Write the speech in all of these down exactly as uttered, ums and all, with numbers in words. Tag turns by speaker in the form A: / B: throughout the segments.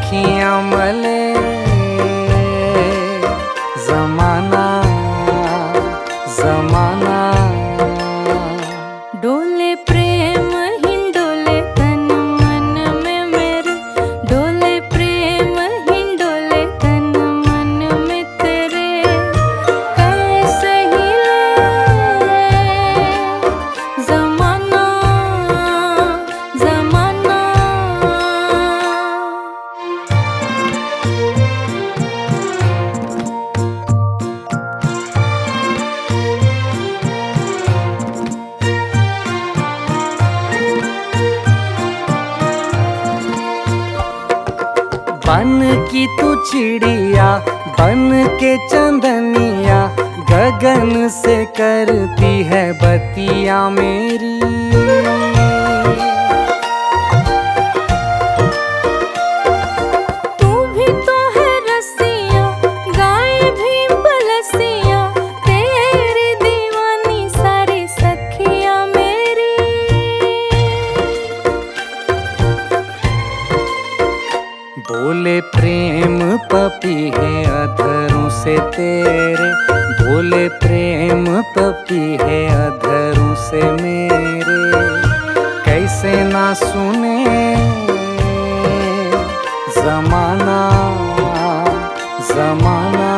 A: अखियां मले जमाना जमाना।
B: डोले प्रेम हिंडोले तन मन में मेरे, डोले प्रेम हिंडोले तन मन में तेरे। कैसे हिले जमाना जमाना।
A: बन की तू चिड़िया बन के चंदनिया, गगन से करती है बतिया मेरी।
B: तू भी तो है रसिया गाय भी बलसिया, तेरी दीवानी सारी सखिया मेरी।
A: बोले प्रेम पपी है अधरों से तेरे, बोले प्रेम पपी है अधरों से मेरे। कैसे ना सुने जमाना जमाना।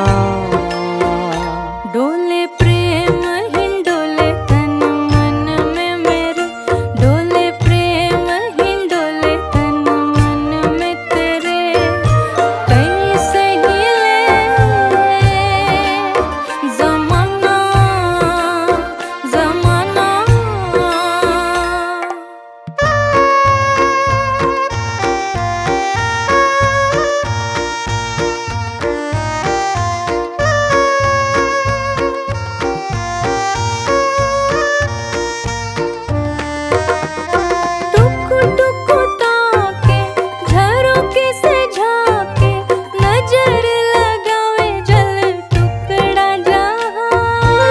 B: डोले प्रेम हिंडोले तन मन में मेरे, डोले प्रेम हिंडोले तन मन में तेरे। कैसे हिले जमाना जमाना। टुकु टुकु ताके झरोखे से झाके, नजर लगावे जल टुकड़ा जहां।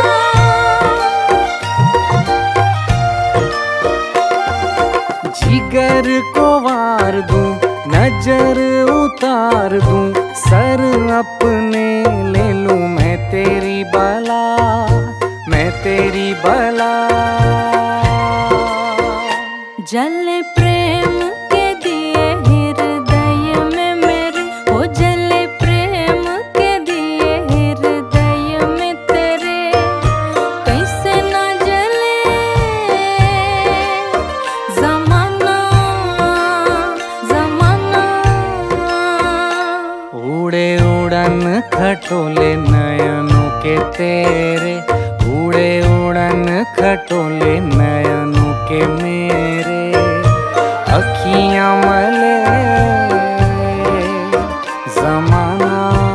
A: जिगर को वार दूं नजर उतार दूं, सर अपने ले लूं मैं तेरी बला मैं तेरी बला।
B: जले प्रेम के दिए हृदय में मेरे, हो जले प्रेम के दिए हृदय में तेरे। कैसे ना जले जमाना जमाना।
A: उड़े उड़न खटोले नयनों के तेरे, उड़े उड़न खटोले नयनों के मेरे। अखियां मले जमाना।